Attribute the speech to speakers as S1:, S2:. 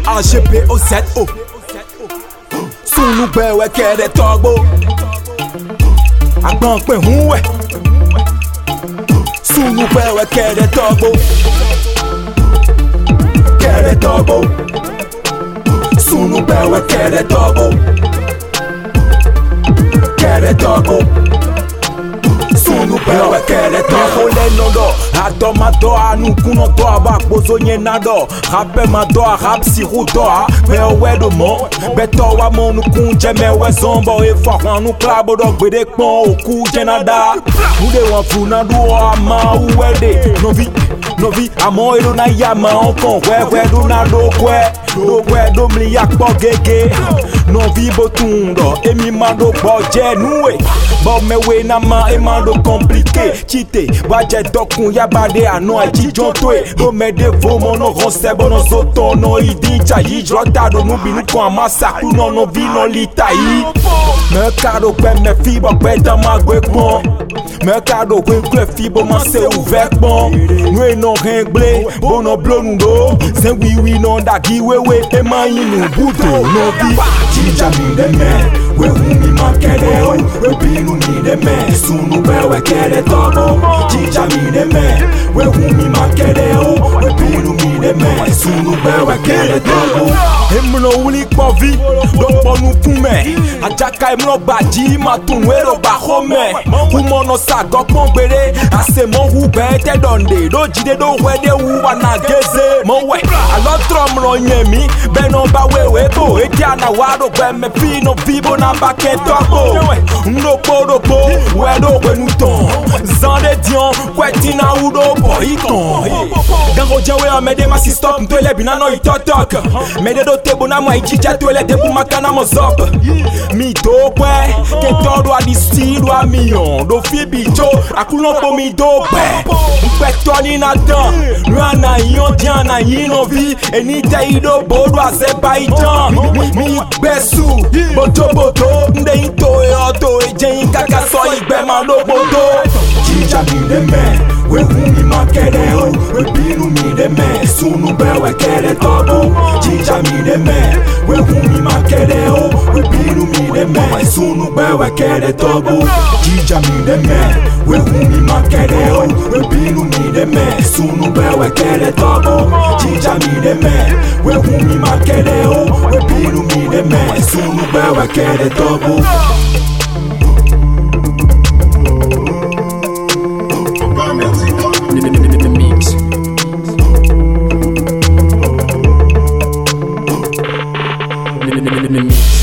S1: AGP au 7O. Sunu bewe kere togbo. Agban pe hunwe. Sunu bewe kere togbo. Kere togbo. Sunu bewe kere togbo. Kere togbo. Sunu bewe kere togbo. Le nodo. Atomado anukuno to abakbozo nyenado. Rappe mado rap siruto a. Bewe do mo. Beto wa mon kunje mewe zombo e fwa nu klabo dog bede pon oku jenada. Ude wan funa do ama uwede. Novi amo ero na yama onkon we do na do kwe do mli yakpo gege. Novi botundo emi mando boje nuwe. Bo mewe na ma e mando compliqué. Chite waje dokun yabade ano ajijon toe. Do me de vo mono ronsebo no soto no idincha yijrota do nubi nuko amasaku no vi no litayi. Me kado kwe me fibo kwe dama gwe pon. Me kado kwe kwe fibo man se ouvert pon. Nwe non rengle bono blonundo. Se oui non dagi wewe e mayinu budo no vi. Jija mi de me. We humi makede o. We binu mi de me. Sunu bewe kere tobo. Jija mi de me. We humi makede o. We binu mi de me. Sunu bewe kere tobo. Emno uli kovi. Dopo nu kume. Ajaka emno baji matunwero bahome. Humono sago kongbere. Ase mon hube te donde. Do jide do wede uwa na geze. Mon we. Alotro mno nyemi. Beno ba wewe bo. Etiana wado gwe me pino vibo na baken tobo. Ndopo wedo wenuton. Zande dion. Kwetina udo boiton. Gango jawe amede masi stop. Mtwele binano itotok. Mede do tebo na mwa ichicha twele tebu makana mozop. Mi do kwe. Ketoro adisi do amiyon. Do fibi jo. Akulon po mi do pe. Mkwetoni na dan. Rana yon diana yino vi. Enite ido bodo Azerbaijan. Mi besu. Boto. Nde into e oto e jen kaka so igbe man do bodo. Jija mi de me. We humi makede o. We binu mi de me. Sunu bewe kere tobo. Jija mi de me. We humi makede o. We binu mi de me. Sunu bewe kere tobo. Jija mi de me. We humi makede o. We binu mi de me. Sunu bewe kere tobo. Jija mi de me. We humi makede o. We binu mi de me. Sunu bewe kere tobo.
S2: The mix.